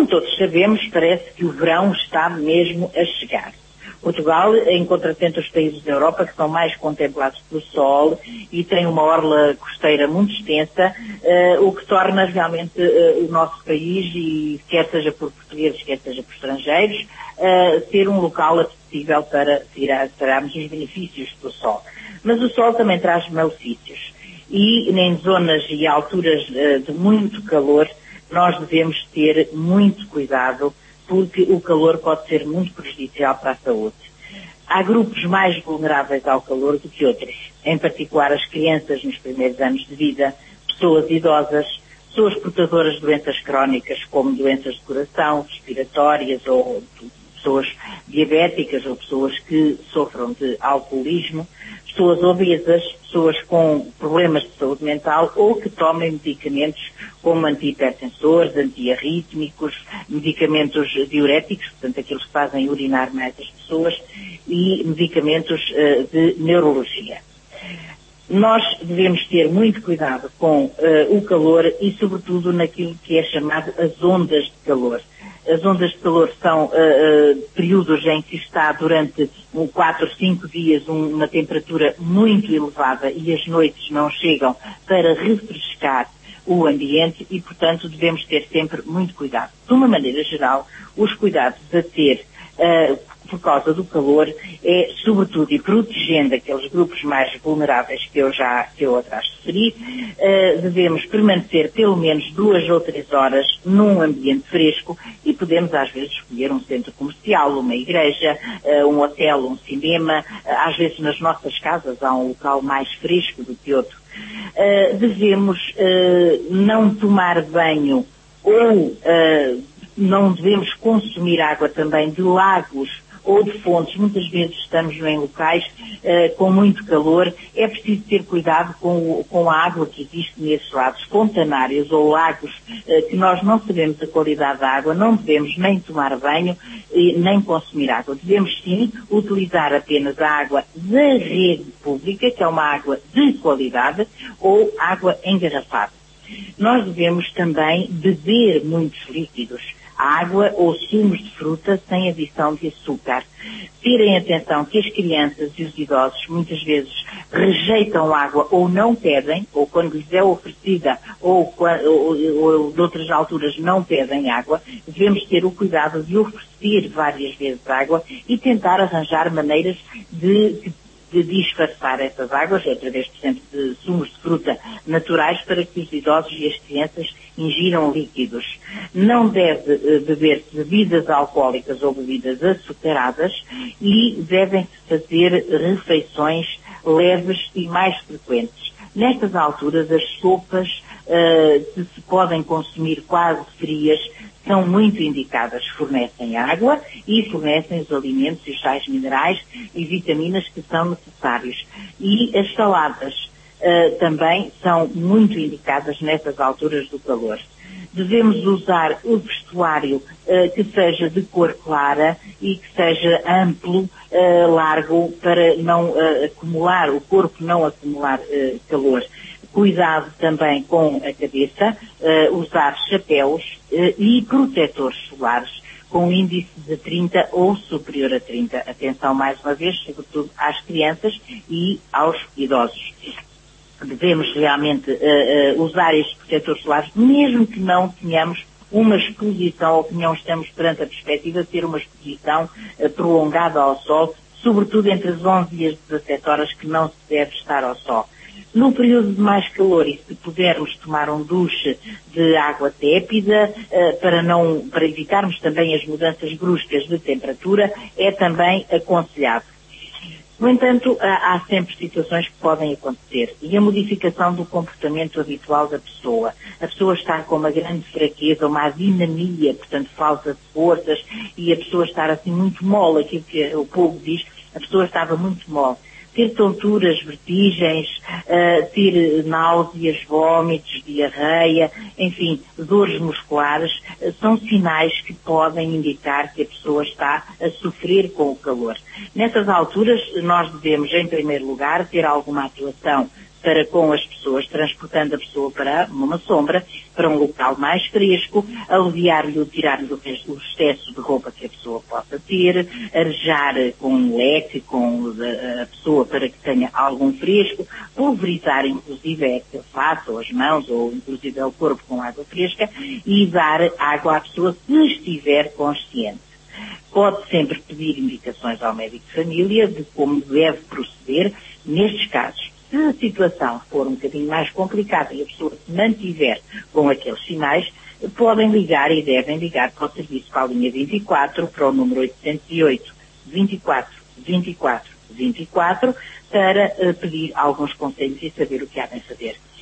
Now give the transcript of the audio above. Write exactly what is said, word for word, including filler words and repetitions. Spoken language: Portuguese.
Como todos sabemos, parece que o verão está mesmo a chegar. Portugal encontra-se entre os países da Europa que são mais contemplados pelo sol e tem uma orla costeira muito extensa, uh, o que torna realmente uh, o nosso país, e quer seja por portugueses, quer seja por estrangeiros, uh, ser um local acessível para tirarmos os benefícios do sol. Mas o sol também traz malefícios e em zonas e alturas uh, de muito calor nós devemos ter muito cuidado, porque o calor pode ser muito prejudicial para a saúde. Há grupos mais vulneráveis ao calor do que outros, em particular as crianças nos primeiros anos de vida, pessoas idosas, pessoas portadoras de doenças crónicas, como doenças de coração, respiratórias, ou pessoas diabéticas, ou pessoas que sofram de alcoolismo, pessoas obesas, pessoas com problemas de saúde mental ou que tomem medicamentos como antihipertensores, antiarrítmicos, medicamentos diuréticos, portanto aqueles que fazem urinar mais as pessoas, e medicamentos uh, de neurologia. Nós devemos ter muito cuidado com uh, o calor e sobretudo naquilo que é chamado as ondas de calor. As ondas de calor são uh, uh, períodos em que está durante um, quatro, cinco dias um, uma temperatura muito elevada e as noites não chegam para refrescar o ambiente e, portanto, devemos ter sempre muito cuidado. De uma maneira geral, os cuidados a ter uh, por causa do calor é, sobretudo, e protegendo aqueles grupos mais vulneráveis que eu já, que eu atrás referi, uh, devemos permanecer pelo menos duas ou três horas num ambiente fresco e podemos às vezes escolher um centro comercial, uma igreja, uh, um hotel, um cinema, uh, às vezes nas nossas casas há um local mais fresco do que outro. Uh, devemos uh, não tomar banho ou uh, não devemos consumir água também de lagos ou de fontes. Muitas vezes estamos em locais uh, com muito calor, é preciso ter cuidado com, o, com a água que existe nesses lagos fontanários ou lagos uh, que nós não sabemos a qualidade da água, não devemos nem tomar banho e nem consumir água. Devemos sim utilizar apenas a água da rede pública, que é uma água de qualidade, ou água engarrafada. Nós devemos também beber muitos líquidos, água ou sumos de fruta sem adição de açúcar. Terem atenção que as crianças e os idosos muitas vezes rejeitam água ou não pedem, ou quando lhes é oferecida ou, ou, ou de outras alturas não pedem água. Devemos ter o cuidado de oferecer várias vezes água e tentar arranjar maneiras de, de de disfarçar essas águas, através, por exemplo, de sumos de fruta naturais, para que os idosos e as crianças ingiram líquidos. Não deve uh, beber bebidas alcoólicas ou bebidas açucaradas e devem-se fazer refeições leves e mais frequentes. Nestas alturas, as sopas uh, que se podem consumir quase frias são muito indicadas. Fornecem água e fornecem os alimentos e os sais minerais e vitaminas que são necessários. E as saladas uh, também são muito indicadas nessas alturas do calor. Devemos usar o vestuário uh, que seja de cor clara e que seja amplo, uh, largo, para não uh, acumular, o corpo não acumular uh, calor. Cuidado também com a cabeça, uh, usar chapéus uh, e protetores solares com índice de trinta ou superior a trinta. Atenção mais uma vez, sobretudo às crianças e aos idosos. Devemos realmente uh, uh, usar estes protetores solares, mesmo que não tenhamos uma exposição, ou que não estamos perante a perspectiva de ter uma exposição uh, prolongada ao sol, sobretudo entre as onze e as dezassete horas, que não se deve estar ao sol. No período de mais calor, e se pudermos tomar um duche de água tépida, uh, para, não, para evitarmos também as mudanças bruscas de temperatura, é também aconselhado. No entanto, há, há sempre situações que podem acontecer, e a modificação do comportamento habitual da pessoa. A pessoa está com uma grande fraqueza, uma adinamia, portanto falta de forças, e a pessoa estar assim muito mole, aquilo que o povo diz, a pessoa estava muito mole. Ter tonturas, vertigens, uh, ter náuseas, vômitos, diarreia, enfim, dores musculares, uh, são sinais que podem indicar que a pessoa está a sofrer com o calor. Nessas alturas, nós devemos, em primeiro lugar, ter alguma atuação para com as pessoas, transportando a pessoa para uma sombra, para um local mais fresco, aliviar-lhe ou tirar-lhe o excesso de roupa que a pessoa possa ter, arejar com um leque com a pessoa para que tenha algum fresco, pulverizar inclusive a face ou as mãos ou inclusive o corpo com água fresca e dar água à pessoa se estiver consciente. Pode sempre pedir indicações ao médico de família de como deve proceder nestes casos. Se a situação for um bocadinho mais complicada e a pessoa se mantiver com aqueles sinais, podem ligar e devem ligar para o serviço para a linha vinte e quatro, para o número oitocentos e oito, vinte e quatro, vinte e quatro, vinte e quatro, para uh, pedir alguns conselhos e saber o que há de fazer.